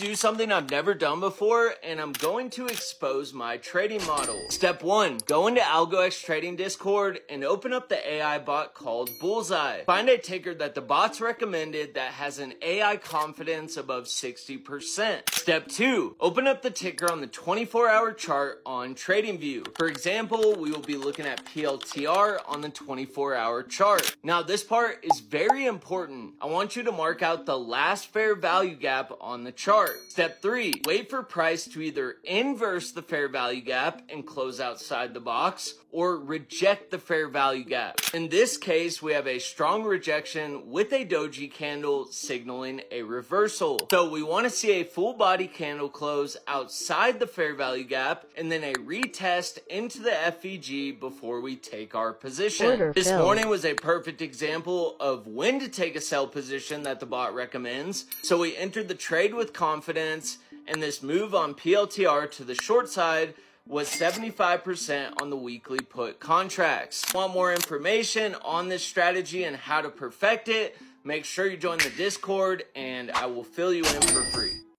do something I've never done before, and I'm going to expose my trading model. Step 1, go into AlgoX Trading Discord and open up the AI bot called Bullseye. Find a ticker that the bot's recommended that has an AI confidence above 60%. Step 2, open up the ticker on the 24-hour chart on TradingView. For example, we will be looking at PLTR on the 24-hour chart. Now this part is very important. I want you to mark out the last fair value gap on the chart. Step 3, wait for price to either inverse the fair value gap and close outside the box, or reject the fair value gap. In this case, we have a strong rejection with a doji candle signaling a reversal. So we want to see a full body candle close outside the fair value gap and then a retest into the FVG before we take our position. This morning was a perfect example of when to take a sell position that the bot recommends. So we entered the trade with confidence, and this move on PLTR to the short side was 75% on the weekly put contracts. Want more information on this strategy and how to perfect it? Make sure you join the Discord and I will fill you in for free.